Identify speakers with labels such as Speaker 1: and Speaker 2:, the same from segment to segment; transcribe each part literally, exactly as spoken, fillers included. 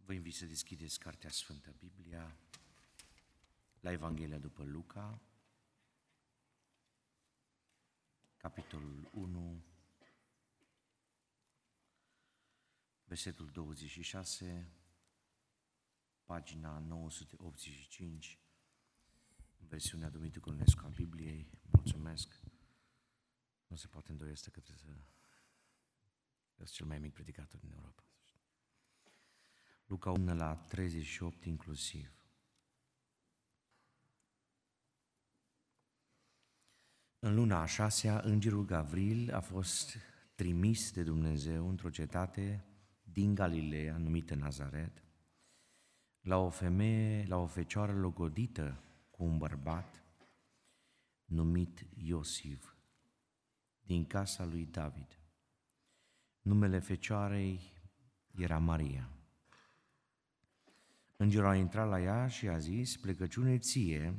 Speaker 1: Vă invit să deschideți Cartea Sfântă Biblia la Evanghelia după Luca, capitolul unu, versetul douăzeci și șase, pagina nouă sute optzeci și cinci, în versiunea Dumitru Cornescu a Bibliei. Mulțumesc! Nu se poate îndoi asta că trebuie să... Este cel mai mic predicator din Europa. Luca unu la treizeci și opt inclusiv. În luna a șasea, îngerul Gavril a fost trimis de Dumnezeu într-o cetate din Galileea, numită Nazaret, la o femeie, la o fecioară logodită cu un bărbat numit Iosif, din casa lui David. Numele fecioarei era Maria. Îngerul a intrat la ea și a zis: plecăciune ție,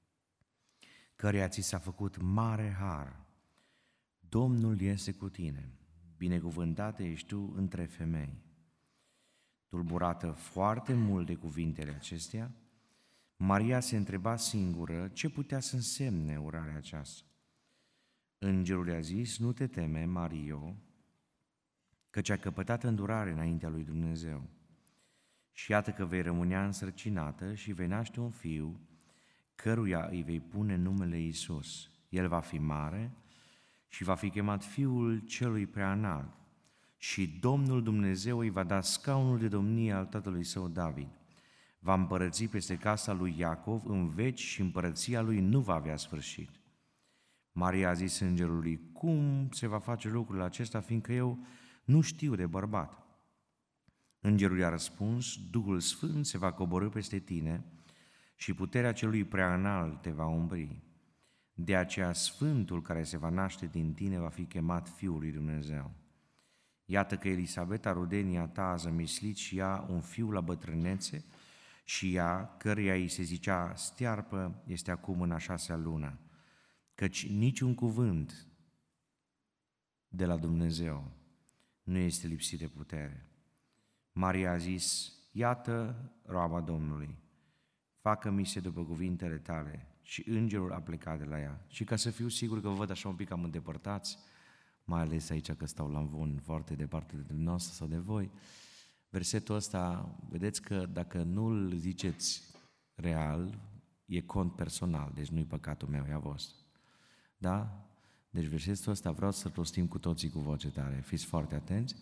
Speaker 1: căreia ți s-a făcut mare har, Domnul este cu tine, binecuvântată ești tu între femei. Tulburată foarte mult de cuvintele acestea, Maria se întreba singură ce putea să însemne urarea aceasta. Îngerul i-a zis: nu te teme, Mario, căci ai căpătat îndurare înaintea lui Dumnezeu. Și iată că vei rămânea însărcinată și vei naște un fiu, căruia îi vei pune numele Iisus. El va fi mare și va fi chemat Fiul Celui Preanalt. Și Domnul Dumnezeu îi va da scaunul de domnie al tatălui său David. Va împărăți peste casa lui Iacov în veci și împărăția lui nu va avea sfârșit. Maria a zis îngerului: cum se va face lucrul acesta, fiindcă eu nu știu de bărbat? Îngerul i-a răspuns: Duhul Sfânt se va coborî peste tine și puterea Celui Preanalt te va umbri. De aceea Sfântul care se va naște din tine va fi chemat Fiul lui Dumnezeu. Iată că Elisabeta, rudenia ta, a zămislit și ea un fiu la bătrânețe și ea, căreia îi se zicea stearpă, este acum în a șasea lună, căci niciun cuvânt de la Dumnezeu nu este lipsit de putere. Maria a zis: iată roaba Domnului, facă-mi se după cuvintele tale. Și îngerul a plecat de la ea. Și ca să fiu sigur că vă văd așa un pic cam îndepărtați, mai ales aici că stau la învon foarte departe de dumneavoastră sau de voi, versetul ăsta, vedeți că dacă nu îl ziceți real, e cont personal, deci nu-i păcatul meu, e a vostru. Da? Deci versetul ăsta vreau să-l rostim cu toții cu voce tare. Fiți foarte atenți.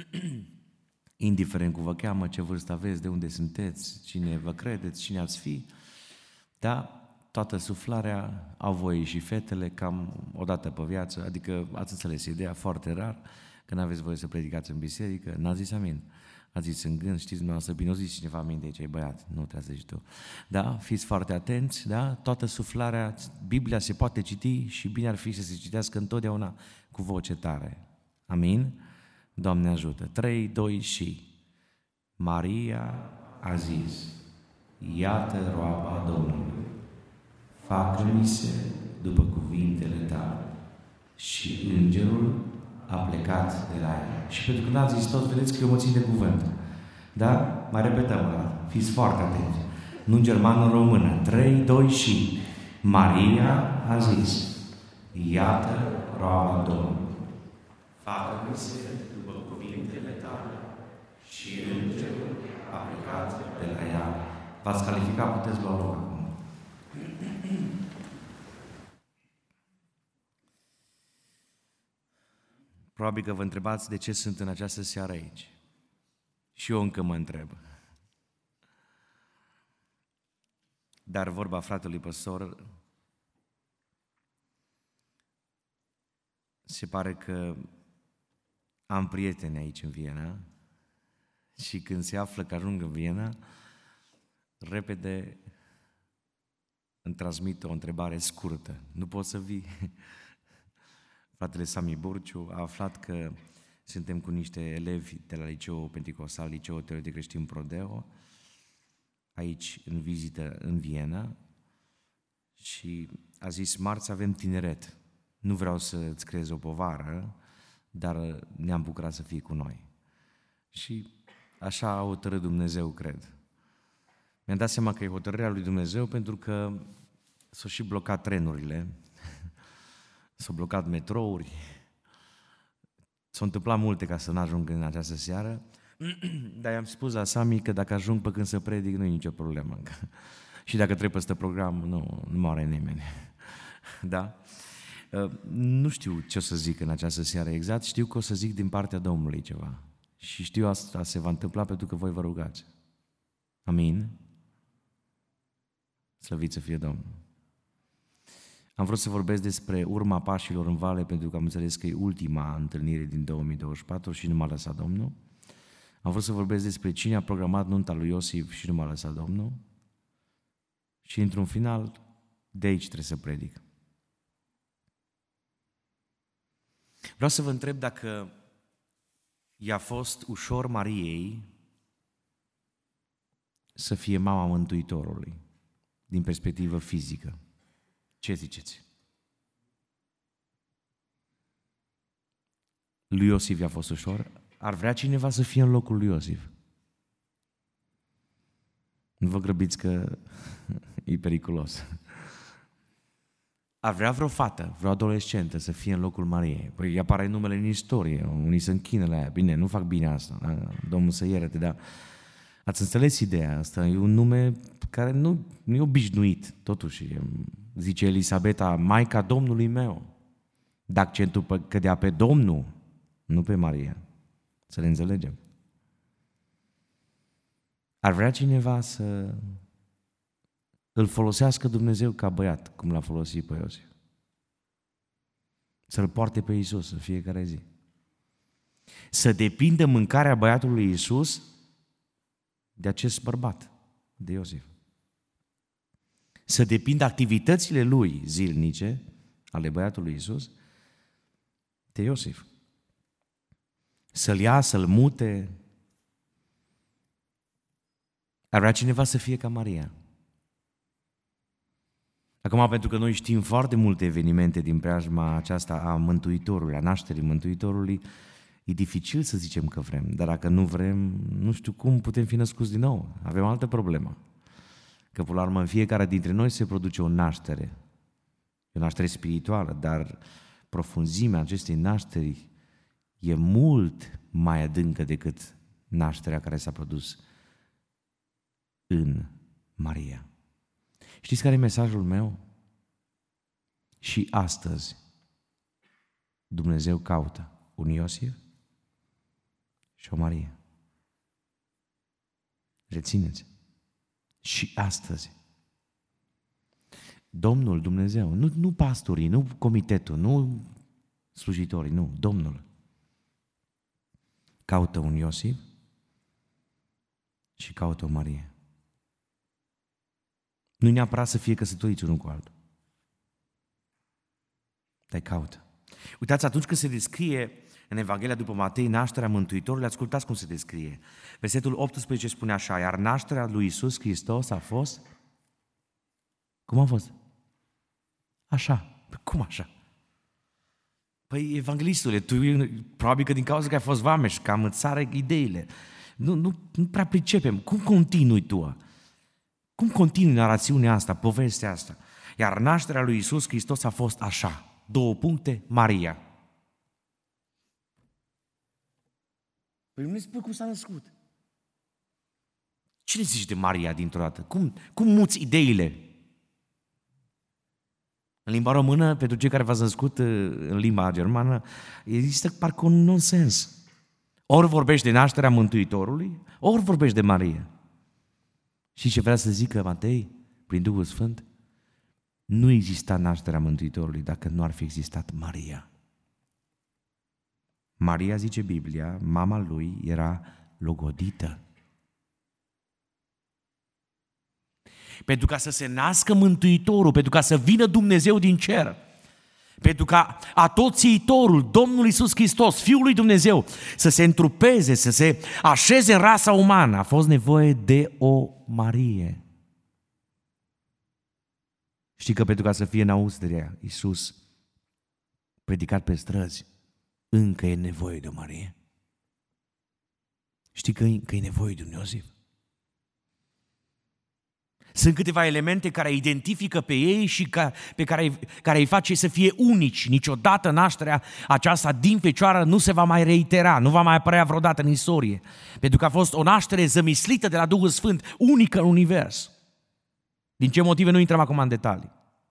Speaker 1: Indiferent cum vă cheamă, ce vârstă aveți, de unde sunteți, cine vă credeți, cine ați fi, da? Toată suflarea au voie și fetele cam o dată pe viață, adică ați înțeles ideea, foarte rar, că n-aveți voie să predicați în biserică, n-ați zis amin, ați zis în gând, știți dumneavoastră, bine, o zis cineva amin de aici, e băiat, nu trebuie să zici tu, da? Fiți foarte atenți, da? Toată suflarea, Biblia se poate citi și bine ar fi să se citească întotdeauna cu voce tare, amin? Doamne ajută! trei, doi și... Maria a zis: iată roaba Domnului, facă-mi se după cuvintele tale. Și îngerul a plecat de la ea. Și pentru că n-ați zis tot, vedeți că eu mă țin de cuvânt. Da? Mai repetăm o dată. Fiți foarte atenți. Nu în germană, în română. trei, doi și... Maria a zis: iată roaba Domnului, facă-mi se după cuvintele tale. Și îngerul a plecat de la ea. V-ați calificat, puteți lua loc acum. Probabil că vă întrebați de ce sunt în această seară aici. Și eu încă mă întreb. Dar vorba fratelui păstor, se pare că am prieteni aici în Viena și când se află că ajung în Viena, repede îmi transmit o întrebare scurtă. Nu poți să vii? Fratele Sami Burciu a aflat că suntem cu niște elevi de la Liceul Penticostal, Liceul Teologic Creștin Prodeo, aici în vizită în Viena, și a zis: marți avem tineret. Nu vreau să-ți creez o povară, dar ne-am bucurat să fii cu noi. Și Așa a hotărât Dumnezeu, cred. Mi-am dat seama că e hotărârea lui Dumnezeu pentru că s-au și blocat trenurile, s-au blocat metrouri, s-au întâmplat multe ca să nu ajung în această seară, dar i-am spus la Sami că dacă ajung pe când să predic, nu e nicio problemă. Și dacă trebuie peste program, nu, nu moare nimeni. Da? Nu știu ce o să zic în această seară exact, știu că o să zic din partea Domnului ceva. Și știu asta se va întâmpla pentru că voi vă rugați. Amin? Slăvit să fie Domnul. Am vrut să vorbesc despre urma pașilor în vale, pentru că am înțeles că e ultima întâlnire din două mii douăzeci și patru și nu m-a lăsat Domnul. Am vrut să vorbesc despre cine a programat nunta lui Iosif și nu m-a lăsat Domnul. Și într-un final, de aici trebuie să predic. Vreau să vă întreb dacă i-a fost ușor Mariei să fie mama Mântuitorului, din perspectivă fizică. Ce ziceți? Lui Iosif i-a fost ușor? Ar vrea cineva să fie în locul lui Iosif? Nu vă grăbiți că e periculos. Ar vrea vreo fată, vreo adolescentă să fie în locul Mariei? Păi apare numele în istorie, unii se închină la ea. Bine, nu fac bine asta, da? Domnul să ierte, dar ați înțeles ideea asta? E un nume care nu, nu e obișnuit, totuși. Zice Elisabeta, Maica Domnului meu. Dar accentul pe, cădea pe Domnul, nu pe Maria. Să ne înțelegem. Ar vrea cineva să îl folosească Dumnezeu ca băiat, cum l-a folosit pe Iosif. Să-l poarte pe Iisus în fiecare zi. Să depindă mâncarea băiatului Iisus de acest bărbat, de Iosif. Să depindă activitățile lui zilnice, ale băiatului Iisus, de Iosif. Să-l ia, să-l mute. Ar vrea cineva să fie ca Maria. Acum, pentru că noi știm foarte multe evenimente din preajma aceasta a Mântuitorului, a nașterii Mântuitorului, e dificil să zicem că vrem, dar dacă nu vrem, nu știu cum putem fi născuți din nou. Avem altă problemă. Că, până la urmă, în fiecare dintre noi se produce o naștere. E o naștere spirituală, dar profunzimea acestei nașteri e mult mai adâncă decât nașterea care s-a produs în Maria. Știți care e mesajul meu? Și astăzi Dumnezeu caută un Iosif și o Marie. Rețineți. Și astăzi Domnul Dumnezeu, nu, nu pastorii, nu comitetul, nu slujitorii, nu, Domnul caută un Iosif și caută o Marie. Nu neapărat să fie căsătoriți unul cu altul. Dar caută. Uitați, atunci când se descrie în Evanghelia după Matei nașterea Mântuitorului, ascultați cum se descrie. Versetul optsprezece spune așa, iar nașterea lui Iisus Hristos a fost... Cum a fost? Așa. Cum așa? Păi, evanghelistule, tu probabil că din cauza că ai fost vameș, cam îți sară ideile. Nu, nu, nu prea pricepem. Cum continui tu? Cum continui narațiunea asta, povestea asta? Iar nașterea lui Iisus Hristos a fost așa. Două puncte, Maria. Păi nu ne spui cum s-a născut. Ce le zici de Maria dintr-o dată? Cum, cum muți ideile? În limba română, pentru cei care v-ați născut în limba germană, există parcă un nonsens. Ori vorbești de nașterea Mântuitorului, ori vorbești de Maria. Și ce vrea să zică Matei, prin Duhul Sfânt? Nu exista nașterea Mântuitorului dacă nu ar fi existat Maria. Maria, zice Biblia, mama lui era logodită. Pentru ca să se nască Mântuitorul, pentru ca să vină Dumnezeu din cer, pentru ca atoțiitorul, Domnul Iisus Hristos, Fiul lui Dumnezeu, să se întrupeze, să se așeze în rasa umană, a fost nevoie de o Marie. Știi că pentru ca să fie în Austria Iisus predicat pe străzi, încă e nevoie de o Marie. Știi că e, că e nevoie de un Iosif? Sunt câteva elemente care identifică pe ei și ca, pe care, care îi face să fie unici. Niciodată nașterea aceasta din fecioară nu se va mai reitera, nu va mai apărea vreodată în istorie. Pentru că a fost o naștere zămislită de la Duhul Sfânt, unică în univers. Din ce motive nu intrăm acum în detalii.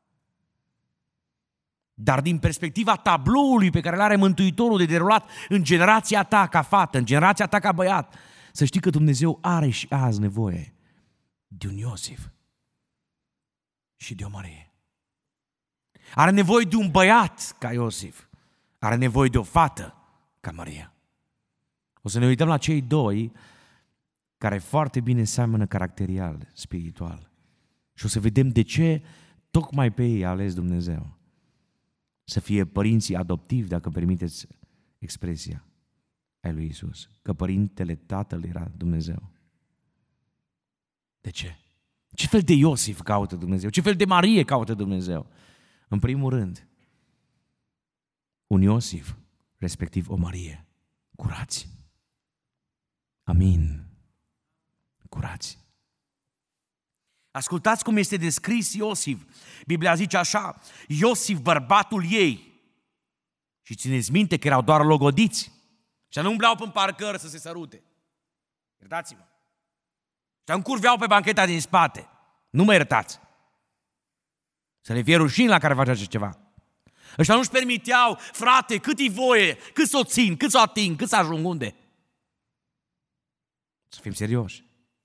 Speaker 1: Dar din perspectiva tabloului pe care îl are Mântuitorul de derulat în generația ta ca fată, în generația ta ca băiat, să știi că Dumnezeu are și azi nevoie de un Iosif și de o Marie. Are nevoie de un băiat ca Iosif. Are nevoie de o fată ca Maria. O să ne uităm la cei doi care foarte bine seamănă caracterial, spiritual. Și o să vedem de ce tocmai pe ei a ales Dumnezeu să fie părinții adoptivi, dacă permiteți expresia, ai lui Iisus. Că părintele tatăl era Dumnezeu. De ce? Ce fel de Iosif caută Dumnezeu? Ce fel de Marie caută Dumnezeu? În primul rând, un Iosif, respectiv o Marie, curați. Amin. Curați. Ascultați cum este descris Iosif. Biblia zice așa: Iosif, bărbatul ei. Și țineți minte că erau doar logodiți. Și nu umblau pe parcări să se sărute. Iertați-mă. Și încurveau pe bancheta din spate. Nu mă iertați. Să le fie rușine la care face așa ceva. Ăștia nu-și permiteau, frate, cât-i voie, cât s-o țin, cât s-o ating, cât să ajung unde. Să fim serioși.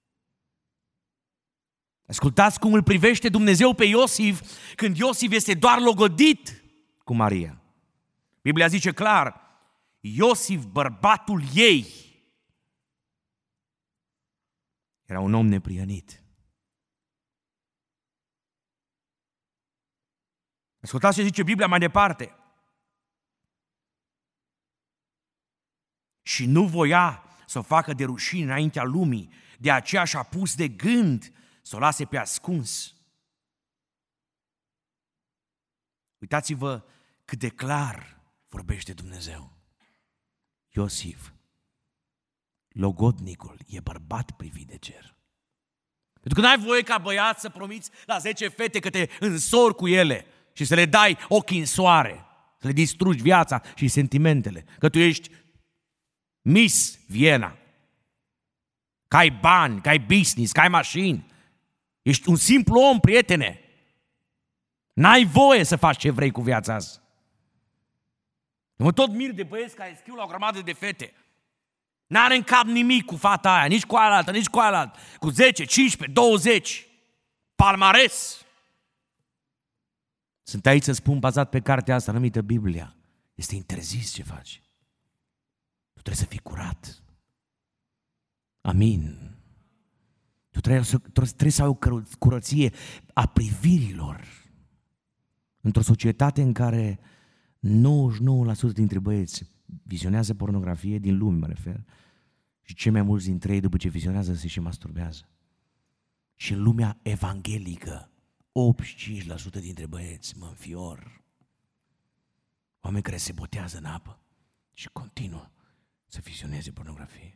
Speaker 1: Ascultați cum îl privește Dumnezeu pe Iosif când Iosif este doar logodit cu Maria. Biblia zice clar: Iosif, bărbatul ei, era un om neprihănit. Ascultați ce zice Biblia mai departe. Și nu voia să o facă de rușine înaintea lumii, de aceea și-a pus de gând să o lase pe ascuns. Uitați-vă cât de clar vorbește Dumnezeu. Iosif, logodnicul, e bărbat privit de cer. Pentru că n-ai voie ca băiat să promiți la zece fete că te însori cu ele și să le dai ochii în soare, să le distrugi viața și sentimentele, că tu ești Miss Viena, că ai bani, că ai business, că ai mașini. Ești un simplu om, prietene. N-ai voie să faci ce vrei cu viața asta. Mă tot mir de băieți care scriu la o grămadă de fete. N-are în cap nimic cu fata aia, nici cu aia, nici cu aia, cu zece, cincisprezece, douăzeci. Palmares. Sunt aici să spun, bazat pe cartea asta numită Biblia. Este interzis ce faci. Tu trebuie să fii curat. Amin. Tu trebuie să, trebuie să ai o curăție a privirilor. Într-o societate în care nouăzeci și nouă la sută dintre băieți vizionează pornografie, din lume mă refer, și cei mai mulți dintre ei după ce vizionează se și masturbează. Și în lumea evanghelică, optzeci și cinci la sută dintre băieți mă înfior. Oameni care se botează în apă și continuă să vizioneze pornografie.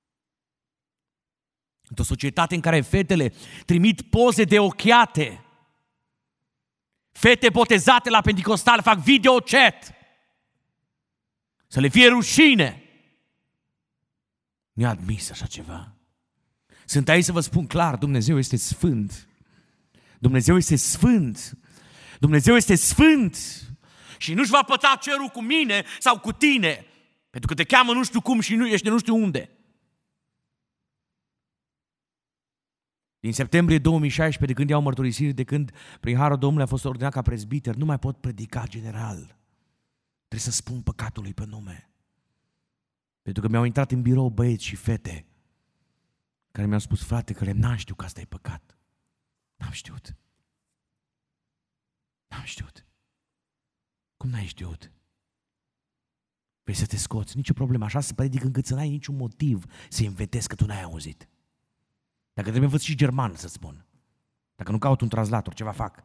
Speaker 1: Într-o societate în care fetele trimit poze de ochiate, fete botezate la Pentecostal fac video chat, să le fie rușine. Nu-i admis așa ceva. Sunt aici să vă spun clar, Dumnezeu este sfânt. Dumnezeu este sfânt. Dumnezeu este sfânt. Și nu-și va păta cerul cu mine sau cu tine, pentru că te cheamă nu știu cum și nu ești nu știu unde. Din septembrie două mii șaisprezece, de când iau mărturisiri, de când prin harul Domnului a fost ordinat ca prezbiter, nu mai pot predica general. Trebuie să spun păcatului pe nume. Pentru că mi-au intrat în birou băieți și fete care mi-au spus: frate, că n-am știut că asta e păcat. N-am știut. N-am știut. Cum n-ai știut? Vrei să te scoți? Nicio problemă. Așa să predic încât să n-ai niciun motiv să inventezi că tu n-ai auzit. Dacă trebuie învăț și german să spun. Dacă nu caut un translator, ceva fac.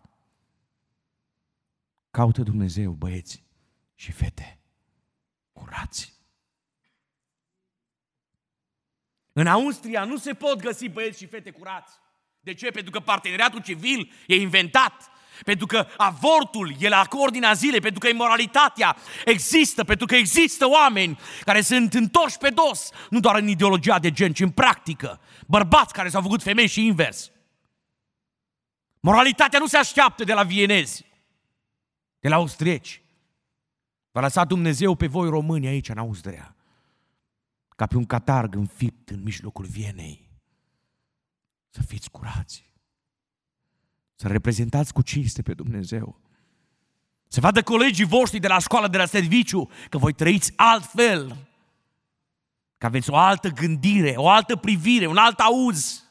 Speaker 1: Caută Dumnezeu, băieți și fete, curați.
Speaker 2: În Austria nu se pot găsi băieți și fete curați. De ce? Pentru că parteneriatul civil e inventat. Pentru că avortul e la ordinea zilei, pentru că imoralitatea există, pentru că există oameni care sunt întorși pe dos, nu doar în ideologia de gen, ci în practică. Bărbați care s-au făcut femei și invers. Moralitatea nu se așteaptă de la vienezi, de la austrieci. V-a lăsat Dumnezeu pe voi români aici în Austria, ca pe un catarg înfipt în mijlocul Vienei. Să fiți curați. Să reprezentați cu cinste pe Dumnezeu. Să vadă colegii voștri de la școală, de la serviciu, că voi trăiți altfel. Că aveți o altă gândire, o altă privire, un alt auz.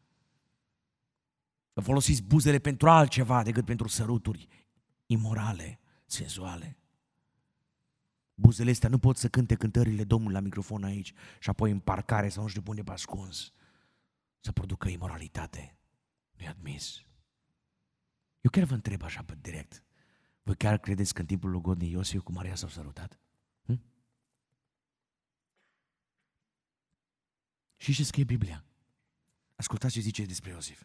Speaker 2: Că folosiți buzele pentru altceva decât pentru săruturi imorale, senzuale. Buzele astea nu pot să cânte cântările Domnului la microfon aici și apoi în parcare sau nu știu de unde pe ascuns să producă imoralitate. Nu-i admis. Eu chiar vă întreb așa pe direct. Voi chiar credeți că în timpul logodnei Iosif cu Maria s-au sărutat? Hm? Și ce scrie Biblia? Ascultați ce zice despre Iosif.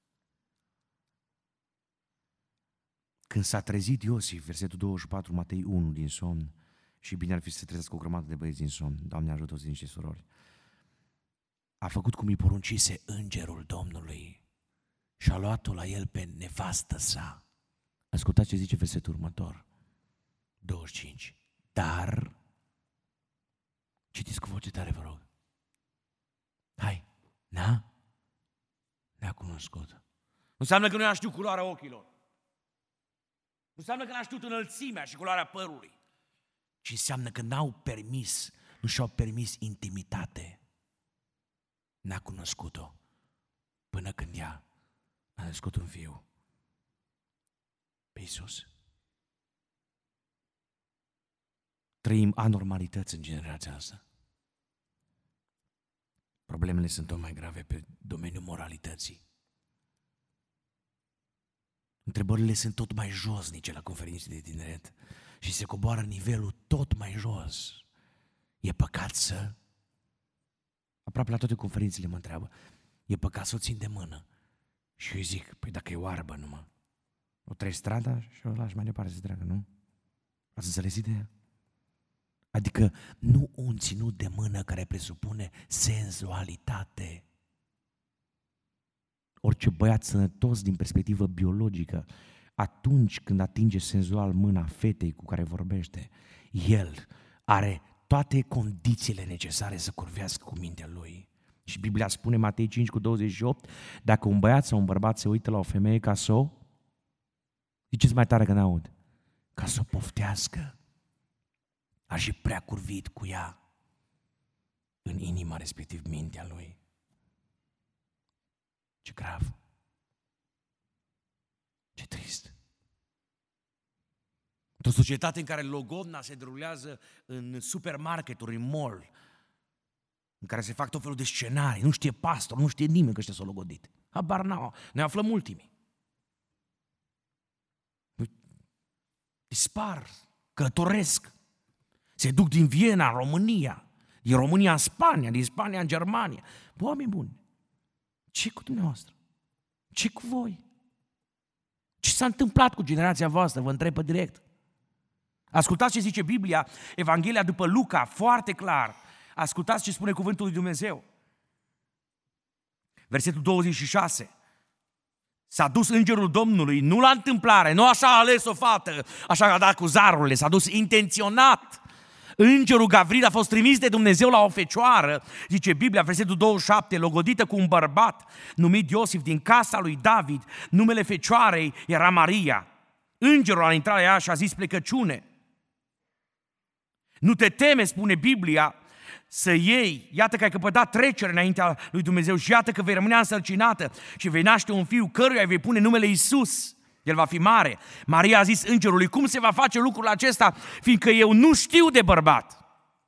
Speaker 2: Când s-a trezit Iosif, versetul douăzeci și patru, Matei unu, din somn, și bine ar fi să se trezească o grămadă de băieți din somn, Doamne ajută-o zi niște surori, a făcut cum îi poruncise îngerul Domnului și a luat-o la el pe nevastă sa. Ascultați ce zice versetul următor, douăzeci și cinci. Dar, citiți cu voce tare, vă rog. Hai, n-a? Ne-a cunoscut. Nu înseamnă că nu i-a știut culoarea ochilor. Nu înseamnă că n-a știut înălțimea și culoarea părului. Ci înseamnă că n-au permis, nu și-au permis intimitate. N-a cunoscut-o până când ea a născut un fiu pe Iisus. Trăim anormalități în generația asta. Problemele sunt tot mai grave pe domeniul moralității. Întrebările sunt tot mai josnice la conferințe de tineret și se coboară nivelul tot mai jos. E păcat să... Aproape la toate conferințele mă întreabă, e păcat să o țin de mână? Și eu îi zic, păi dacă e oarbă numai, o treci strada și o lași mai departe să treacă, nu? Ați înțeles ideea? Adică nu un ținut de mână care presupune senzualitate. Orice băiat sănătos din perspectivă biologică, atunci când atinge senzual mâna fetei cu care vorbește, el are toate condițiile necesare să curvească cu mintea lui. Și Biblia spune, Matei cinci cu douăzeci și opt, dacă un băiat sau un bărbat se uită la o femeie ca să o, ziceți mai tare că n-aud, ca să o poftească, ar și prea curvit cu ea în inima, respectiv mintea lui. Ce grav! Ce trist! Într-o societate în care logodna se derulează în supermarketuri, în mall, în care se fac tot felul de scenarii, nu știe pastor, nu știe nimeni că ăștia s-au logodit. Habar n-au, ne aflăm ultimii. Dispar, călătoresc, se duc din Viena în România, din România în Spania, din Spania în Germania. Bă, oameni buni, ce cu dumneavoastră? Ce cu voi? Ce s-a întâmplat cu generația voastră? Vă întreb pe direct. Ascultați ce zice Biblia, Evanghelia după Luca, foarte clar. Ascultați ce spune cuvântul lui Dumnezeu. Versetul douăzeci și șase. S-a dus îngerul Domnului, nu la întâmplare, nu așa a ales o fată, așa a dat cu zarurile, s-a dus intenționat. Îngerul Gavril a fost trimis de Dumnezeu la o fecioară, zice Biblia, versetul douăzeci și șapte, logodită cu un bărbat numit Iosif din casa lui David, numele fecioarei era Maria. Îngerul a intrat la ea și a zis plecăciune. Nu te teme, spune Biblia, să iei, iată că ai căpătat trecere înaintea lui Dumnezeu și iată că vei rămâne însărcinată și vei naște un fiu căruia îi vei pune numele Iisus. El va fi mare. Maria a zis îngerului, cum se va face lucrul acesta, fiindcă eu nu știu de bărbat.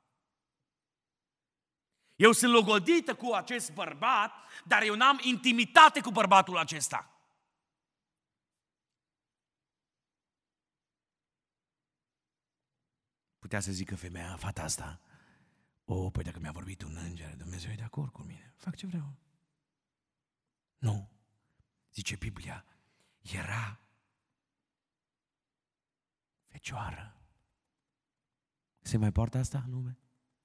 Speaker 2: Eu sunt logodită cu acest bărbat, dar eu n-am intimitate cu bărbatul acesta. Putea să zică femeia, fata asta, O, păi dacă mi-a vorbit un înger, Dumnezeu e de acord cu mine. Fac ce vreau. Nu. Zice Biblia, era fecioară. Se mai poartă asta în lume?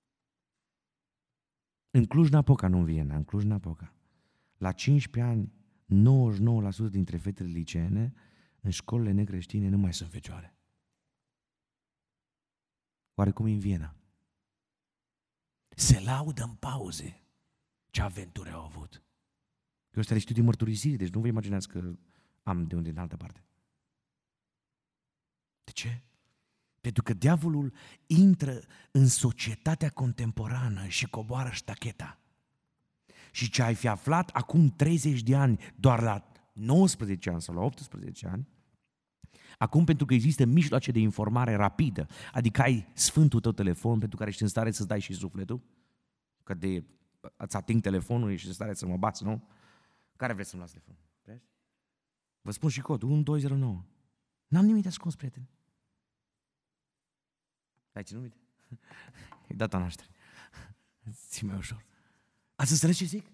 Speaker 2: În Cluj-Napoca, nu în Viena, în Cluj-Napoca. La cincisprezece ani, nouăzeci și nouă la sută dintre fetele liceene în școlile necreștine nu mai sunt fecioare. Oarecum în Viena. Se laudă în pauze ce aventuri au avut. Eu ăsta le știu din mărturisire, deci nu vă imaginați că am de unde în altă parte. De ce? Pentru că diavolul intră în societatea contemporană și coboară ștacheta. Și ce ai fi aflat acum treizeci de ani, doar la nouăsprezece ani sau la optsprezece ani, acum pentru că există mijloace de informare rapidă, adică ai sfântul tău telefon pentru care ești în stare să-ți dai și sufletul, că de îți ating telefonul, ești în stare să mă bați, nu? Care vreți să-mi luați telefonul? Vreți? Vă spun și codul, unu doi zero nouă. N-am nimic de ascuns, prieteni. Ai ținut minte? E data nașterii. Ți mai ușor. Ați înțeles ce zic?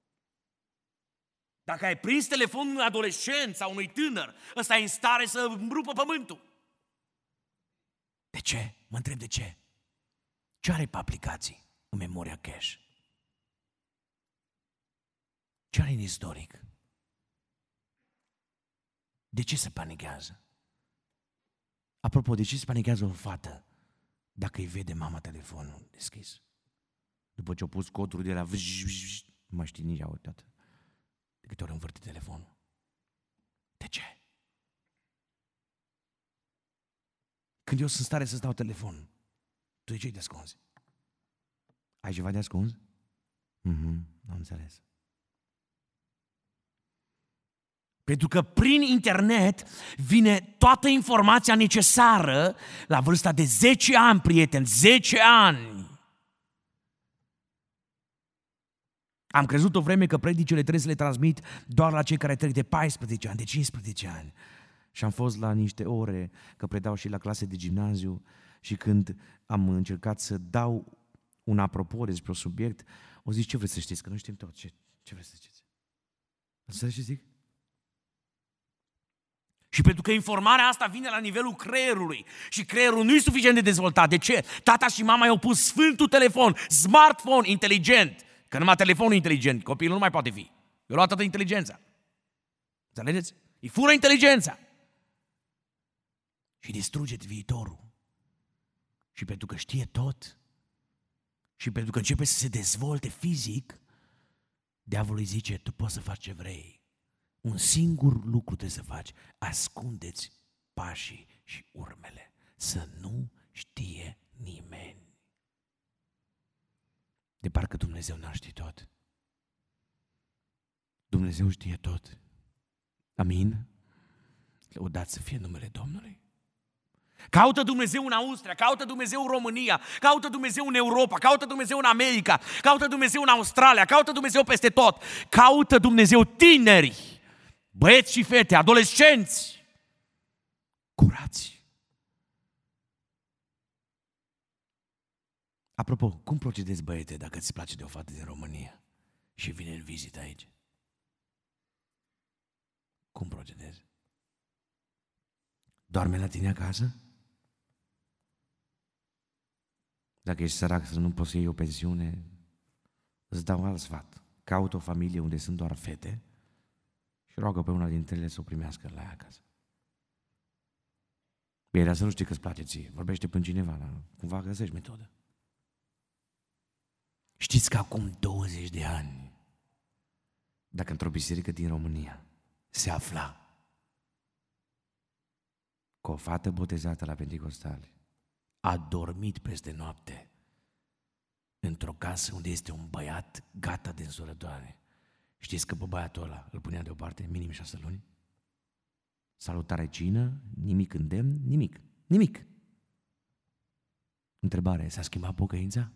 Speaker 2: Dacă ai prins telefonul unui adolescent sau unui tânăr, ăsta e în stare să rupă pământul. De ce? Mă întreb de ce. Ce are pe aplicații în memoria cache? Ce are în istoric? De ce se panichează? Apropo, de ce se panichează o fată dacă îi vede mama telefonul deschis? După ce a pus codul de la vj, vj, nu mai știi nici a uitat. De câte ori învârte telefonul. De ce? Când eu sunt stare să-ți dau telefonul, tu de ce-i de ascunzi? Ai ceva de ascuns? Mhm, am înțeles. Pentru că prin internet vine toată informația necesară la vârsta de zece ani, prieteni, zece ani. Am crezut o vreme că predicile trebuie să le transmit doar la cei care trec de paisprezece ani, de cincisprezece ani. Și am fost la niște ore, că predau și la clase de gimnaziu, și când am încercat să dau un apropo despre un subiect, o zis, ce vreți să știți? Că nu știm tot. Ce, ce vreți să știți? Înțelegeți ce zic? Și pentru că informarea asta vine la nivelul creierului și creierul nu e suficient de dezvoltat. De ce? Tata și mama i-au pus sfântul telefon, smartphone inteligent, că numai telefonul inteligent, copilul nu mai poate fi. I-a luat toată inteligența. Înțelegeți? Îi fură inteligența. Și distruge viitorul. Și pentru că știe tot, și pentru că începe să se dezvolte fizic, diavolul îi zice, tu poți să faci ce vrei. Un singur lucru trebuie să faci. Ascundeți pașii și urmele. Să nu știe nimeni. De parcă Dumnezeu n-ar ști tot. Dumnezeu știe tot. Amin? Lăudați să fie numele Domnului. Caută Dumnezeu în Austria, caută Dumnezeu în România, caută Dumnezeu în Europa, caută Dumnezeu în America, caută Dumnezeu în Australia, caută Dumnezeu peste tot. Caută Dumnezeu tineri, băieți și fete, adolescenți, curați. Apropo, cum procedezi, băiete, dacă îți place de o fată din România și vine în vizită aici? Cum procedezi? Doarme la tine acasă? Dacă ești sărac să nu poți să iei o pensiune, îți dau alt sfat. Caută o familie unde sunt doar fete și roagă pe una dintre ele să o primească la ea acasă. Bine, dar să nu știi că îți place ție. Vorbește până cineva, dar cumva găsești metodă. Știți că acum douăzeci de ani, dacă într-o biserică din România se afla că o fată botezată la Pentecostali a dormit peste noapte într-o casă unde este un băiat gata de însurătoare, știți că pe băiatul ăla îl punea deoparte minim șase luni? Salutare cină, nimic îndemn, nimic, nimic. Întrebare, s-a schimbat pocăința?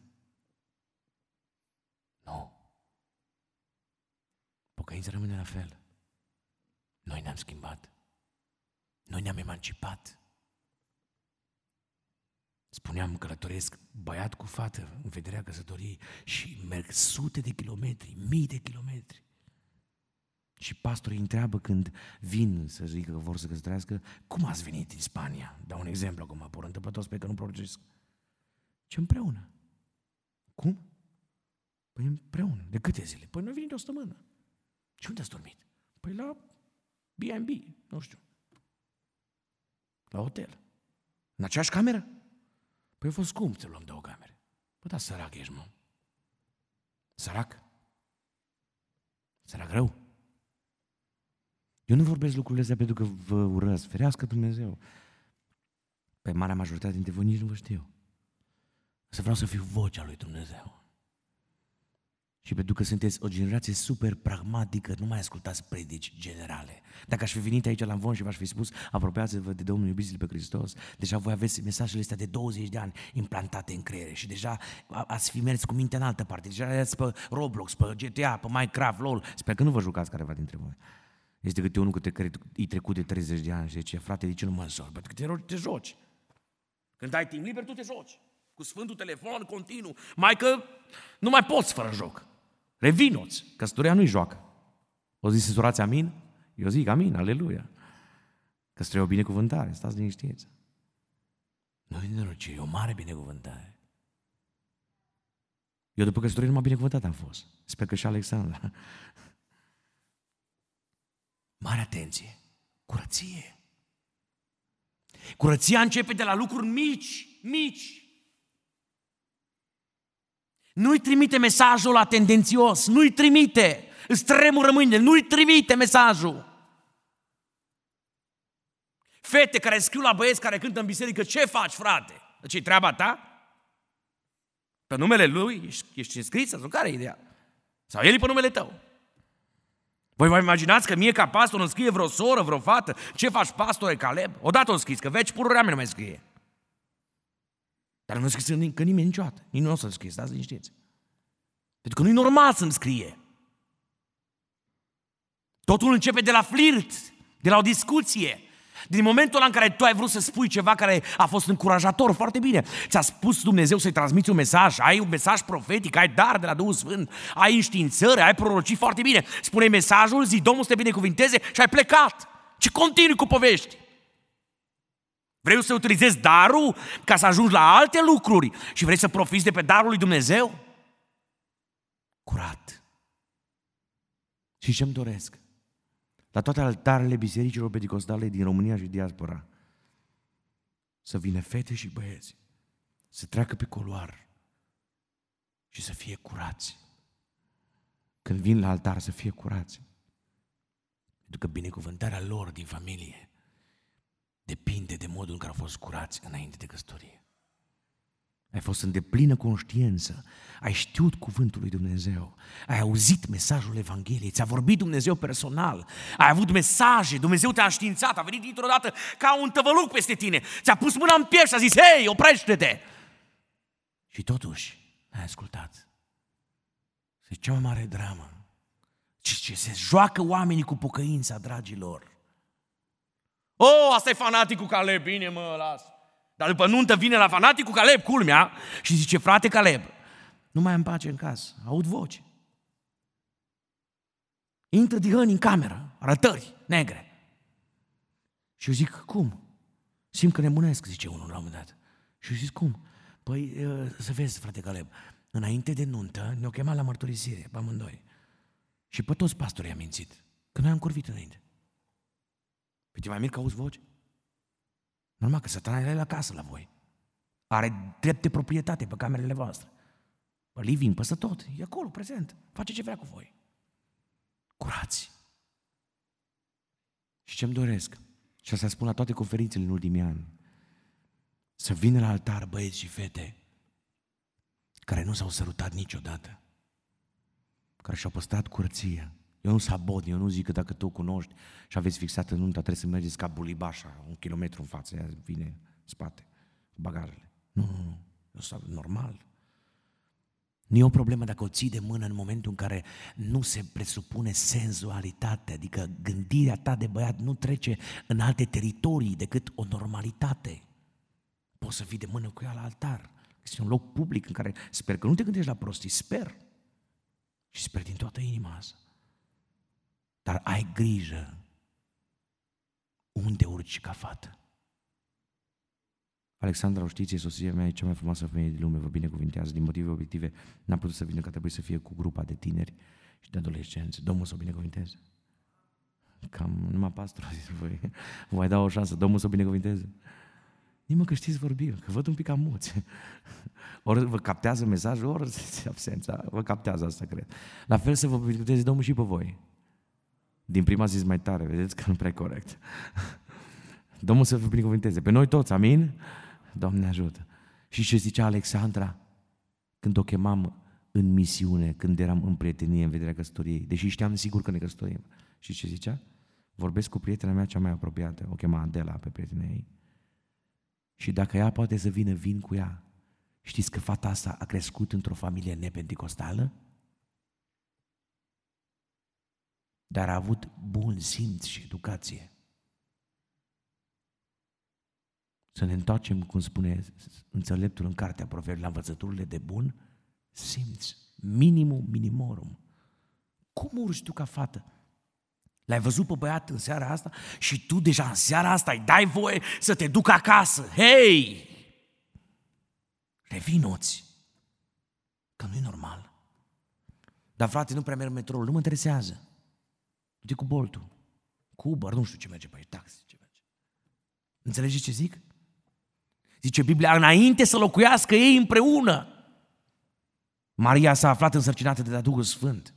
Speaker 2: Nu. Pocăința rămâne la fel. Noi ne-am schimbat. Noi ne-am emancipat. spuneam, călătoresc băiat cu fată în vederea căsătoriei și merg sute de kilometri, mii de kilometri. Și pastorii întreabă când vin să zică că vor să căsătorească, cum ați venit din Spania? Dau un exemplu acum, por întâmplător, sper că nu prorocesc. Ce împreună? Cum? Păi împreună. De câte zile? Păi noi venim de o săptămână. Și unde ați dormit? Păi la B and B, nu știu. La hotel. În aceeași cameră? Păi a fost scump să luăm două camere. Păi da, sărac ești, mă. Sărac? Sărac rău? Eu nu vorbesc lucrurile astea pentru că vă urăsc. Ferească Dumnezeu. Pe marea majoritate dintre voi nici nu vă știu. Să vreau să fiu vocea lui Dumnezeu. Și pentru că sunteți o generație super pragmatică, nu mai ascultați predici generale. Dacă aș fi venit aici la Învon și v-aș fi spus, apropiați-vă de Domnul, iubiți-L pe Hristos, deja voi aveți mesajele astea de douăzeci de ani implantate în creiere și deja ați fi mers cu mintea în altă parte, deja ați pe Roblox, pe G T A, pe Minecraft, LOL. Sper că nu vă jucați careva dintre voi. Este câte unul care îi trecut de treizeci de ani și zice, frate, de ce nu mă însori? Pentru că te, te joci. Când ai timp liber, tu te joci. Cu sfântul telefon, continuu. Mai că nu mai poți fără joc. Revinoți, căsătoria nu-i joacă. O zis surați amin? Eu zic amin, aleluia. Căsătoria e o binecuvântare, stați liniștiți. Nu e nenorocire, e o mare binecuvântare. Eu după căsătorie numai binecuvântat am fost. Sper că și Alexandra. Mare atenție, curăție. Curăția începe de la lucruri mici, mici. Nu-i trimite mesajul la tendențios, nu-i trimite, îți tremură mâinile, nu-i trimite mesajul. Fete care scriu la băieți care cântă în biserică, ce faci, frate? Ce-i treaba ta? Pe numele lui ești, ești înscrisă sau care e ideea? Sau el e pe numele tău? Voi vă imaginați că mie ca pastor îmi scrie vreo soră, vreo fată, ce faci, pastore Caleb? Odată o scris, că veci pururea mea nu mai scrie. Dar nu scris că nimeni niciodată. Nici nu o să-l scrie, stați liniștiți. Pentru că nu-i normal să-mi scrie. Totul începe de la flirt, de la o discuție. Din momentul ăla în care tu ai vrut să spui ceva care a fost încurajator, foarte bine. Ți-a spus Dumnezeu să-i transmiți un mesaj, ai un mesaj profetic, ai dar de la Duhul Sfânt, ai înștiințări, ai prorocii, foarte bine. Spune mesajul, zi, Domnul să te binecuvinteze și ai plecat. Ce continui cu povești? Vrei să utilizezi darul ca să ajungi la alte lucruri și vrei să profiți de pe darul lui Dumnezeu? Curat. Și ce-mi doresc? La toate altarele bisericilor penticostale din România și diaspora, să vină fete și băieți, să treacă pe coloar și să fie curați. Când vin la altar, să fie curați. Pentru că binecuvântarea lor din familie depinde de modul în care au fost curați înainte de căsătorie. Ai fost în deplină conștiință, ai știut cuvântul lui Dumnezeu, ai auzit mesajul Evangheliei, ți-a vorbit Dumnezeu personal, ai avut mesaje, Dumnezeu te-a înștiințat, a venit dintr-o dată ca un tăvăluc peste tine, ți-a pus mâna în piept și a zis, hei, oprește-te! Și totuși ai ascultat. Este cea mai mare dramă. Ce, ce se joacă oamenii cu pocăința, dragilor. Oh, asta e fanaticul Caleb, bine mă, las. Dar după nuntă vine la fanaticul Caleb, culmea, și zice, frate Caleb, nu mai am pace în casă, aud voci. Intră dihăni în cameră, arătări negre. Și eu zic, cum? Simt că nebunesc, zice unul la un moment dat. Și eu zic, cum? Păi, să vezi, frate Caleb, înainte de nuntă ne-au chemat la mărturisire, pe amândoi. Și pe toți pastorii am mințit, că noi am curvit înainte. Păi te mai mir că auzi voci? Normal că Satana e la casă la voi. Are drept de proprietate pe camerele voastre. Pe living, peste tot. E acolo, prezent. Face ce vrea cu voi. Curați. Și ce-mi doresc? Și asta spun la toate conferințele în ultimii ani. Să vină la altar băieți și fete care nu s-au sărutat niciodată. Care și-au păstrat curăția. Eu nu sabot, eu nu zic că dacă tu o cunoști și aveți fixat în nunta, trebuie să mergeți ca bulibașa, un kilometru în față, ea vine în spate, cu bagajele. Nu, nu, nu, e normal. Nu e o problemă dacă o ții de mână în momentul în care nu se presupune senzualitate, adică gândirea ta de băiat nu trece în alte teritorii decât o normalitate. Poți poți să vii de mână cu ea la altar. Este un loc public în care sper că nu te gândești la prostii, sper. Și sper din toată inima asta. Dar ai grijă unde urci ca fată. Alexandra, o știți, soția mea e cea mai frumoasă femeie din lume, vă binecuvintează. Din motive obiective n-a putut să vină, că trebuie să fie cu grupa de tineri și de adolescenți. Domnul să o binecuvinteze. Cam numai pastor a zis, voi, vă mai dau o șansă, Domnul să o binecuvinteze. Nimă că știți vorbi, că văd un pic amuți. Ori vă captează mesajul, ori absența, vă captează asta, cred. La fel să vă binecuvinteze Domnul și pe voi. Din prima zis mai tare, vedeți că nu prea corect. Domnul să vă binecuvinteze. Pe noi toți, amin? Doamne ajută. Și ce zicea Alexandra când o chemam în misiune, când eram în prietenie, în vederea căsătoriei, deși știam sigur că ne căsătorim. Și ce zicea? Vorbesc cu prietena mea cea mai apropiată, o chema Adela pe prietena ei. Și dacă ea poate să vină, vin cu ea. Știți că fata asta a crescut într-o familie nepenticostală? Dar a avut bun simț și educație. Să ne întoarcem, cum spune înțeleptul în cartea Proverbi, la învățăturile de bun simț. Minimum minimorum. Cum urci tu ca fată? L-ai văzut pe băiat în seara asta și tu deja în seara asta îi dai voie să te duc acasă. Hei! Revinoți! Că nu e normal. Dar frate, nu prea merg metroul, nu mă interesează. Du-te cu Boltul, cu Uber, nu știu ce merge pe aici, taxi, ce merge. Înțelegeți ce zic? Zice Biblia, înainte să locuiască ei împreună, Maria s-a aflat însărcinată de Duhul Sfânt.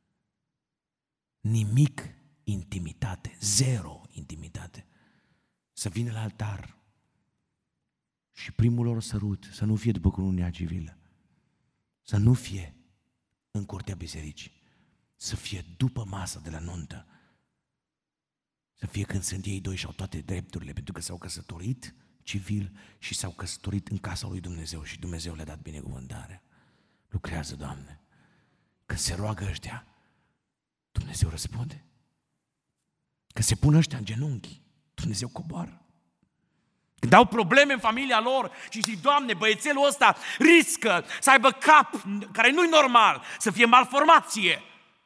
Speaker 2: Nimic intimitate, zero intimitate. Să vină la altar și primul lor sărut să nu fie după cununia civilă, să nu fie în curtea bisericii, să fie după masă de la nuntă, să fie când sunt ei doi și au toate drepturile, pentru că s-au căsătorit civil și s-au căsătorit în casa lui Dumnezeu și Dumnezeu le-a dat binecuvântare. Lucrează, Doamne. Când se roagă ăștia, Dumnezeu răspunde. Când se pun ăștia în genunchi, Dumnezeu coboară. Când au probleme în familia lor și zic, Doamne, băiețelul ăsta riscă să aibă cap care nu-i normal, să fie malformație.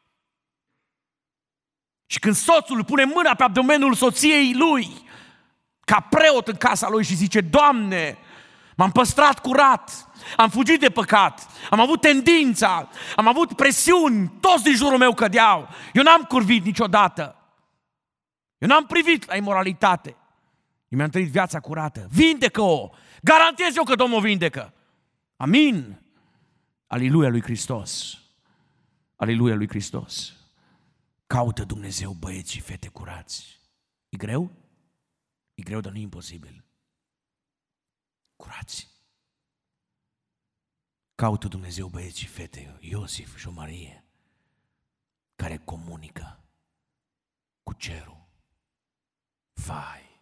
Speaker 2: Și când soțul pune mâna pe abdomenul soției lui, ca preot în casa lui și zice, Doamne, m-am păstrat curat, am fugit de păcat, am avut tendința, am avut presiuni, toți din jurul meu cădeau, eu n-am curvit niciodată, eu n-am privit la imoralitate, eu mi-am trăit viața curată, vindecă-o, garantez eu că Domnul vindecă, amin, aleluia lui Hristos, aleluia lui Hristos. Caută Dumnezeu băieți și fete curați. E greu? E greu, dar nu e imposibil. Curați. Caută Dumnezeu băieți și fete, Iosif și o Marie, care comunică cu cerul. Vai!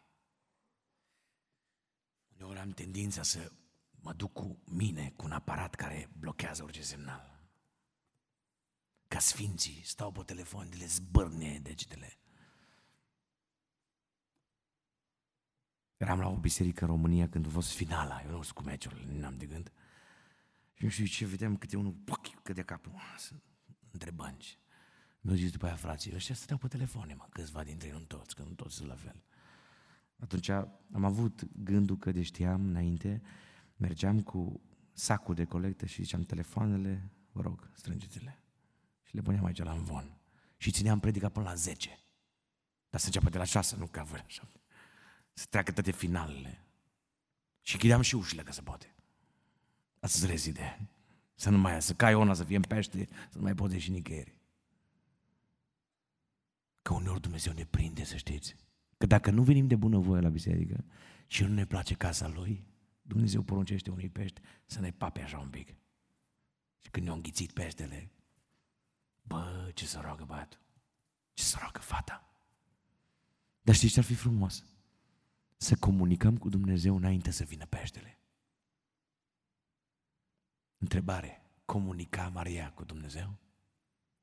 Speaker 2: Uneori am tendința să mă duc cu mine cu un aparat care blochează orice semnal. Ca sfinții stau pe telefon, le zbârne degetele. Eram la o biserică în România când a fost finala, eu nu sunt cu meciurile, n-am de gând. Și nu știu ce, vedeam câte unul, puc, cădea capul, între bănci. Mi-au zis după aia, frații, ăștia stăteau pe telefoane, mă, câțiva dintre ei, nu toți, că nu toți sunt la fel. Atunci am avut gândul că de știam înainte, mergeam cu sacul de colectă și ziceam, telefoanele, vă rog, strângeți-le. Și le puneam aici la învon. Și țineam predica până la zece. Dar să înceapă de la șase, nu ca voi la șapte. Să treacă toate finalele. Și închideam și ușile, că se poate. Asta să rezide. Să nu mai, să cai ona, să fie în pește, să nu mai poți ieși nicăieri. Că uneori Dumnezeu ne prinde, să știți. Că dacă nu venim de bunăvoie la biserică și nu ne place casa Lui, Dumnezeu poruncește unui pește să ne pape așa un pic. Și când ne-a înghițit peștele, bă, ce să roagă băiatul, ce să roagă fata. Dar știți ce ar fi frumos? Să comunicăm cu Dumnezeu înainte să vină peștele. Întrebare, comunica Maria cu Dumnezeu?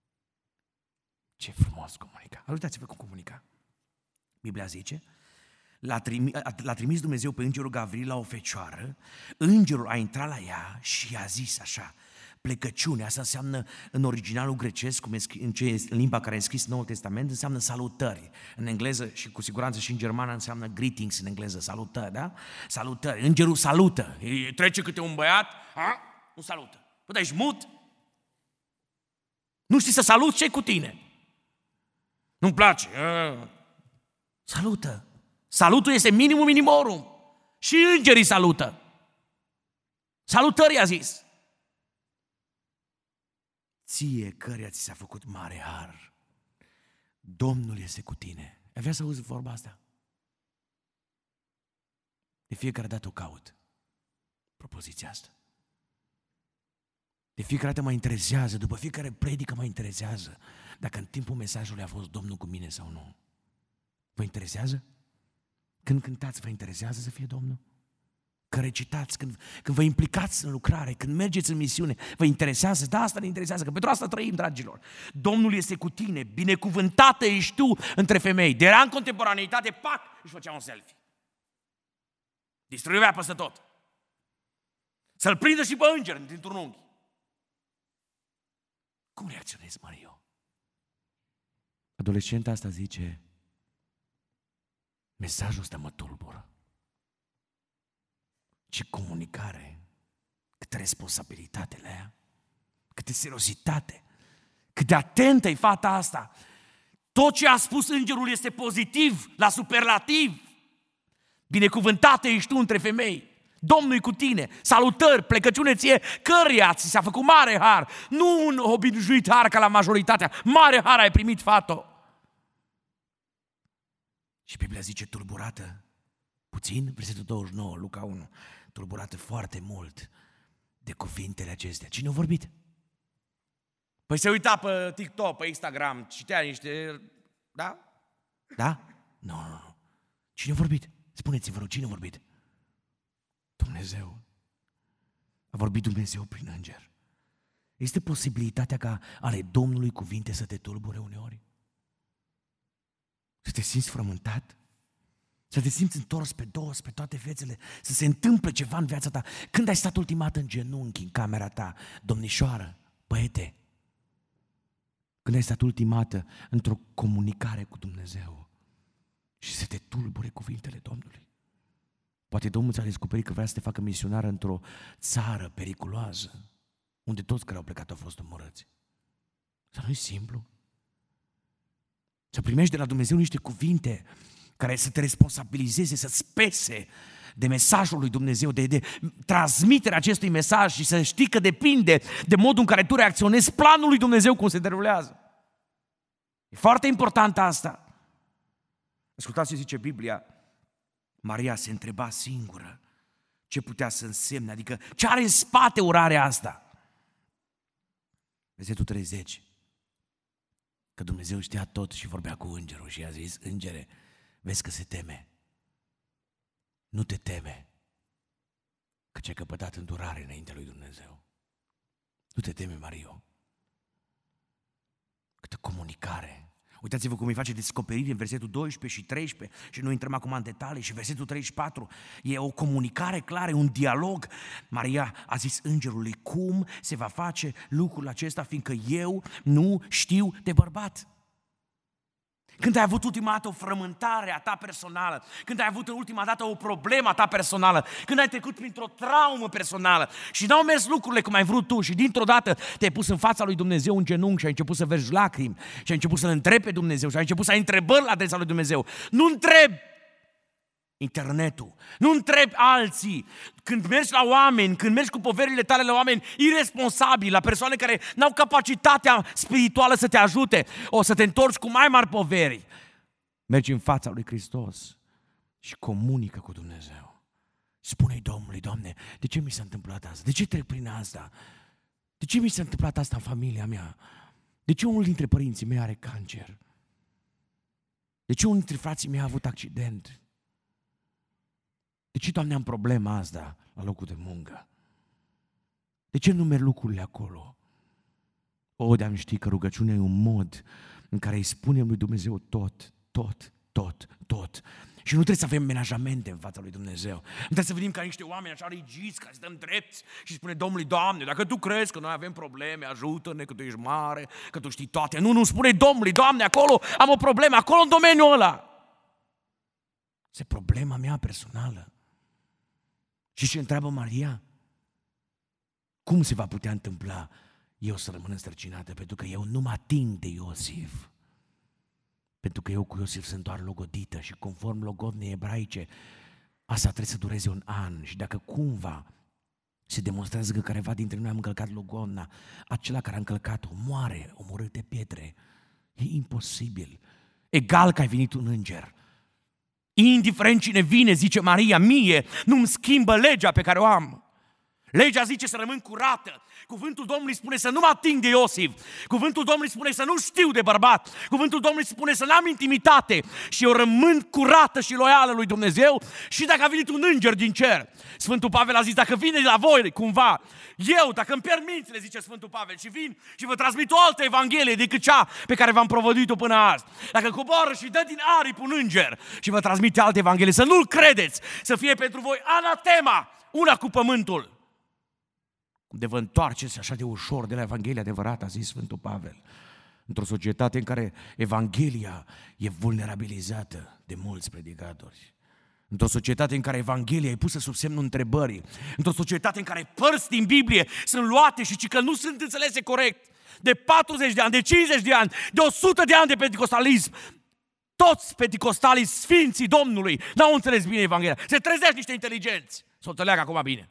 Speaker 2: Ce frumos comunica. Uitați-vă cum comunica. Biblia zice, L-a trimis, l-a trimis Dumnezeu pe îngerul Gavril la o fecioară, îngerul a intrat la ea și i-a zis așa, plecăciune, asta înseamnă în originalul grecesc, cum e scris, în, ce, în limba care e scris Noul Testament, înseamnă salutări. În engleză și cu siguranță și în germană înseamnă greetings în engleză, salutări, da? Salutări, îngerul salută, trece câte un băiat, a? Nu salută. Bă, dar ești mut? Nu știi să saluți? Ce-i cu tine? Nu-mi place. A. Salută. Salutul este minimum minimorum. Și îngerii salută. Salutări, a zis. Ție căreia ți s-a făcut mare har, Domnul este cu tine. Ai vrea să auzi vorba asta? De fiecare dată o caut, propoziția asta. De fiecare dată mă interesează, după fiecare predică mă interesează, dacă în timpul mesajului a fost Domnul cu mine sau nu. Vă interesează? Când cântați, vă interesează să fie Domnul? Că recitați, când, când vă implicați în lucrare, când mergeți în misiune, vă interesează? Da, asta ne interesează, că pentru asta trăim, dragilor. Domnul este cu tine, binecuvântată ești tu între femei. De era în contemporaneitate, pac, își făcea un selfie. Distruivea peste tot. Să-l prindă și pe înger dintr-un unghi. Cum reacționez, Mario? Adolescenta asta zice, mesajul ăsta mă tulbură. Ce comunicare, câtă responsabilitate la ea, câtă seriozitate, cât de atentă e fata asta. Tot ce a spus îngerul este pozitiv, la superlativ. Binecuvântată ești tu între femei, Domnul e cu tine, salutări, plecăciune ție, căreia ți s-a făcut mare har, nu un obișnuit har ca la majoritatea, mare har ai primit, fato. Și Biblia zice tulburată, puțin, versetul douăzeci și nouă, Luca unu, tulburată foarte mult de cuvintele acestea. Cine a vorbit? Păi se uita pe TikTok, pe Instagram, citea niște... Da? Da? Nu, nu, nu. Cine a vorbit? Spuneți-mi, vă rog, cine a vorbit? Dumnezeu. A vorbit Dumnezeu prin înger. Este posibilitatea ca ale Domnului cuvinte să te tulbure uneori? Să te simți frământat? Să te simți întors pe dos, pe toate fețele, să se întâmple ceva în viața ta. Când ai stat ultima dată în genunchi în camera ta, domnișoară, băiete? Când ai stat ultima dată într-o comunicare cu Dumnezeu și să te tulbure cuvintele Domnului? Poate Domnul ți-a descoperit că vrea să te facă misionar într-o țară periculoasă, unde toți care au plecat au fost omorâți. Să nu-i simplu? Să primești de la Dumnezeu niște cuvinte care să te responsabilizeze, să-ți pese de mesajul lui Dumnezeu, de, de transmiterea acestui mesaj și să știi că depinde de modul în care tu reacționezi planul lui Dumnezeu cum se derulează. E foarte important asta. Ascultați ce zice Biblia. Maria se întreba singură ce putea să însemne, adică ce are în spate orarea asta. Versetul treizeci. Că Dumnezeu știa tot și vorbea cu îngerul și i-a zis, îngere, vezi că se teme. Nu te teme, că ți-ai căpătat îndurare înaintea lui Dumnezeu. Nu te teme, Mario. Câtă comunicare. Uitați-vă cum îi face descoperire în versetul doisprezece și treisprezece și nu intrăm acum în detalii și versetul treizeci și patru. E o comunicare clară, un dialog. Maria a zis îngerului, cum se va face lucrul acesta, fiindcă eu nu știu de bărbat. Când ai avut ultima dată o frământare a ta personală, când ai avut ultima dată o problemă a ta personală, când ai trecut printr-o traumă personală și n-au mers lucrurile cum ai vrut tu și dintr-o dată te-ai pus în fața lui Dumnezeu în genunchi și ai început să vergi lacrimi și ai început să-L întrebi pe Dumnezeu și ai început să ai întrebări la adresa lui Dumnezeu. Nu întrebi internetul, nu întrebi alții. Când mergi la oameni, când mergi cu poverile tale la oameni irresponsabili, la persoane care n-au capacitatea spirituală să te ajute, o să te întorci cu mai mari poveri. Mergi în fața lui Hristos și comunică cu Dumnezeu. Spune-i Domnului, Doamne, de ce mi s-a întâmplat asta? De ce trec prin asta? De ce mi s-a întâmplat asta în familia mea? De ce unul dintre părinții mei are cancer? De ce unul dintre frații mei a avut accident? De ce, Doamne, am problema asta la locul de muncă? De ce nu merg lucrurile acolo? O, de-am ști că rugăciunea e un mod în care îi spunem lui Dumnezeu tot, tot, tot, tot. Și nu trebuie să avem menajamente în fața lui Dumnezeu. Nu trebuie să venim ca niște oameni așa rigiți, care stăm drepți și spune Domnului, Doamne, dacă Tu crezi că noi avem probleme, ajută-ne, că Tu ești mare, că Tu știi toate. Nu, nu, spune Domnului, Doamne, acolo am o problemă, acolo în domeniul ăla. Este problema mea personală. Și ce întreabă Maria? Cum se va putea întâmpla eu să rămân însărcinată? Pentru că eu nu mă ating de Iosif. Pentru că eu cu Iosif sunt doar logodită și conform logodnei ebraice, asta trebuie să dureze un an. Și dacă cumva se demonstrează că careva dintre noi am încălcat logodna, acela care a încălcat-o moare, omorât de pietre. E imposibil. Egal că ai venit un înger. Indiferent cine vine, zice Maria, mie nu-mi schimbă legea pe care o am. Legea zice să rămân curată. Cuvântul Domnului spune să nu mă ating de Iosif. Cuvântul Domnului spune să nu știu de bărbat. Cuvântul Domnului spune să n-am intimitate. Și eu rămân curată și loială lui Dumnezeu și dacă a venit un înger din cer. Sfântul Pavel a zis, dacă vine de la voi cumva, eu, dacă îmi permiți, le zice Sfântul Pavel, și vin și vă transmit o altă evanghelie decât cea pe care v-am provăduit-o până azi. Dacă coboară și dă din aripi un înger și vă transmite alte evanghelie, să nu-l credeți, să fie pentru voi anatema, una cu pământul. De vă întoarceți așa de ușor de la Evanghelia adevărată, a zis Sfântul Pavel, într-o societate în care Evanghelia e vulnerabilizată de mulți predicatori, într-o societate în care Evanghelia e pusă sub semnul întrebării, într-o societate în care părți din Biblie sunt luate și că nu sunt înțelese corect, de patruzeci de ani, de cincizeci de ani, de o sută de ani de penticostalism, toți penticostalii, sfinții Domnului, n-au înțeles bine Evanghelia. Se trezesc niște inteligenți să o înțeleagă acum bine.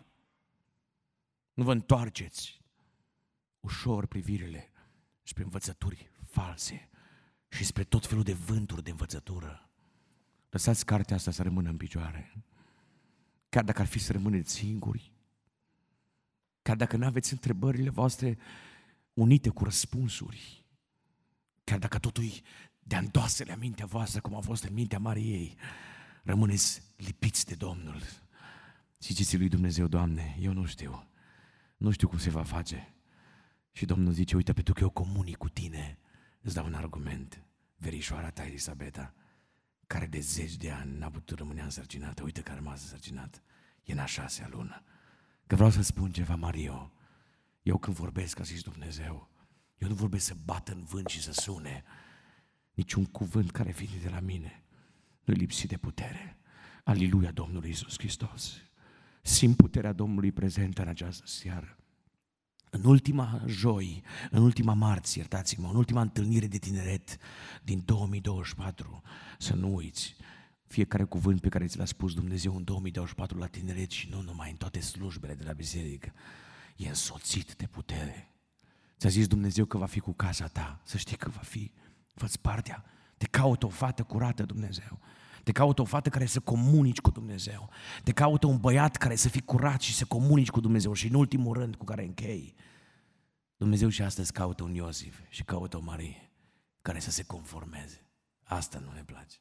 Speaker 2: Nu vă întoarceți ușor privirile spre învățături false și spre tot felul de vânturi de învățătură. Lăsați cartea asta să rămână în picioare. Chiar dacă ar fi să rămâneți singuri, chiar dacă nu aveți întrebările voastre unite cu răspunsuri, chiar dacă totul e de-a îndoasele în mintea voastră, cum a fost în mintea Mariei, rămâneți lipiți de Domnul. Ziceți lui Dumnezeu, Doamne, eu nu știu. Nu știu cum se va face. Și Domnul zice, uite, pentru că eu comunic cu tine, îți dau un argument. Verișoara ta, Elisabeta, care de zeci de ani n-a putut rămâne însărcinată, uite că a rămas însărcinată, e în a șasea lună. Că vreau să spun ceva, Mario, eu când vorbesc, a zis Dumnezeu, eu nu vorbesc să bat în vânt și să sune, niciun cuvânt care vine de la mine nu-i lipsit de putere. Aliluia Domnului Iisus Hristos. Simt puterea Domnului prezentă în această seară. În ultima joi, în ultima marți, iertați-mă, în ultima întâlnire de tineret din două mii douăzeci și patru, să nu uiți fiecare cuvânt pe care ți l-a spus Dumnezeu în două mii douăzeci și patru la tineret și nu numai în toate slujbele de la biserică, e însoțit de putere. Ți-a zis Dumnezeu că va fi cu casa ta, să știi că va fi, fă-ți partea, te caută o fată curată Dumnezeu. Te caută o fată care să comunici cu Dumnezeu. Te caută un băiat care să fii curat și să comunici cu Dumnezeu. Și în ultimul rând cu care închei, Dumnezeu și astăzi caută un Iosif și caută o Marie care să se conformeze. Asta nu ne place.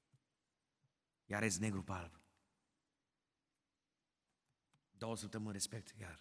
Speaker 2: Iar ești negru pe alb. Două săptămâni respect, iar.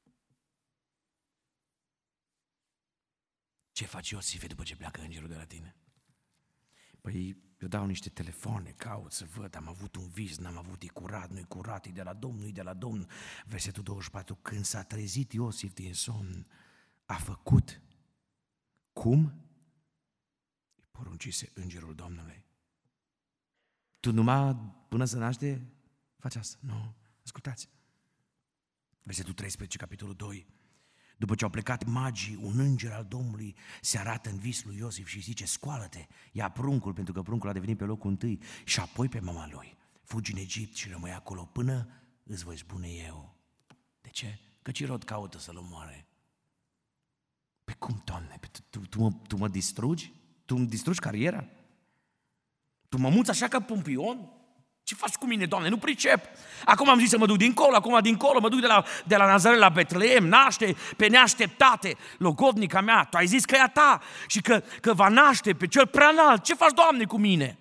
Speaker 2: Ce faci Iosif după ce pleacă îngerul de la tine? Păi eu dau niște telefoane, caut să văd, am avut un vis, n-am avut, e curat, nu-i curat, e de la Domnul, e de la Domnul. Versetul douăzeci și patru, când s-a trezit Iosif din somn, a făcut cum îi poruncise îngerul Domnului. Tu numai până să naște faci asta? Nu, ascultați. Versetul treisprezece, capitolul doi. După ce au plecat magii, un înger al Domnului se arată în vis lui Iosif și zice, scoală-te, ia pruncul, pentru că pruncul a devenit pe locul întâi, și apoi pe mama lui. Fugi în Egipt și rămâi acolo până îți voi spune eu. De ce? Că Cirod caută să-l omoare. Pe cum, Doamne? Tu, tu, tu, mă, tu mă distrugi? Tu îmi distrugi cariera? Tu mă muți așa ca pompion? Ce faci cu mine, Doamne? Nu pricep. Acum am zis să mă duc dincolo, acum dincolo, mă duc de la, de la Nazaret la Betleem, naște pe neașteptate, logodnica mea. Tu ai zis că e a ta și că, că va naște pe cel prea înalt. Ce faci, Doamne, cu mine?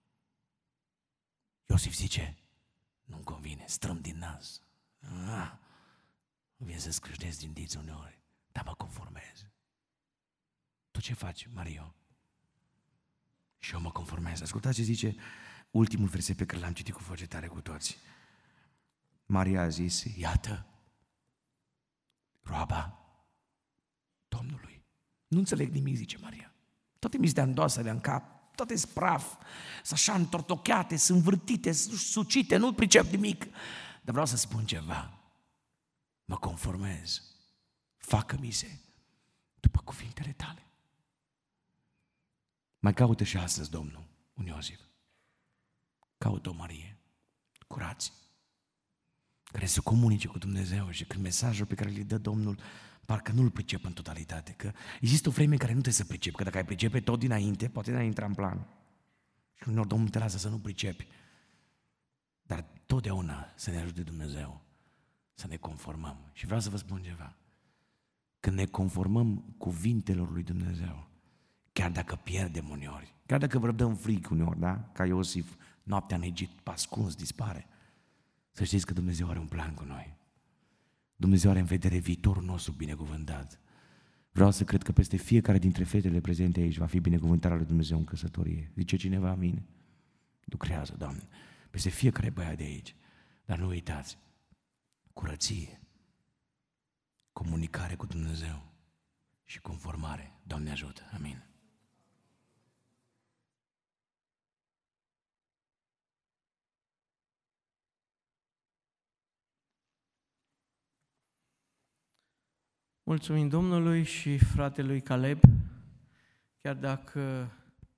Speaker 2: Iosif zice, nu-mi convine, strâm din nas. Ah, vine să scrâșnesc din diți uneori, dar mă conformez. Tu ce faci, Mario? Și eu mă conformez. Ascultați ce zice ultimul verset pe care l-am citit cu voce tare cu toți. Maria a zis, iată, roaba Domnului. Nu înțeleg nimic, zice Maria. Toate mi-s de îndoasă de în cap, toate sunt praf, sunt așa întortocheate, sunt vârtite, sunt sucite, nu pricep nimic. Dar vreau să spun ceva. Mă conformez. Facă-mi se după cuvintele tale. Mai caută și astăzi, Domnul, un Iosif. Caută o Marie, curați, care să comunice cu Dumnezeu și când mesajul pe care îl dă Domnul parcă nu-l pricep în totalitate, că există o vreme în care nu trebuie să pricepi, că dacă ai pricepe tot dinainte, poate n-ai intra în plan. Și uneori Domnul te lasă să nu pricepi, dar totdeauna să ne ajute Dumnezeu să ne conformăm. Și vreau să vă spun ceva, când ne conformăm cuvintelor lui Dumnezeu, chiar dacă pierdem uneori, chiar dacă vă dăm fric uneori, da? Ca Iosif, noaptea în Egipt, ascuns, dispare, să știți că Dumnezeu are un plan cu noi. Dumnezeu are în vedere viitorul nostru binecuvântat. Vreau să cred că peste fiecare dintre fetele prezente aici va fi binecuvântarea lui Dumnezeu în căsătorie. Zice cineva amin? Lucrează, Doamne, peste fiecare băiat de aici. Dar nu uitați, curăție, comunicare cu Dumnezeu și conformare. Doamne ajută, amin.
Speaker 3: Mulțumim Domnului și fratelui Caleb, chiar dacă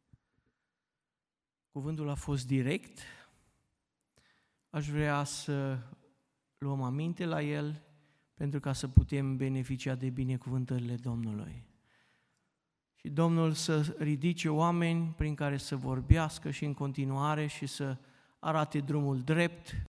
Speaker 3: cuvântul a fost direct, aș vrea să luăm aminte la el pentru ca să putem beneficia de binecuvântările Domnului. Și Domnul să ridice oameni prin care să vorbească și în continuare și să arate drumul drept,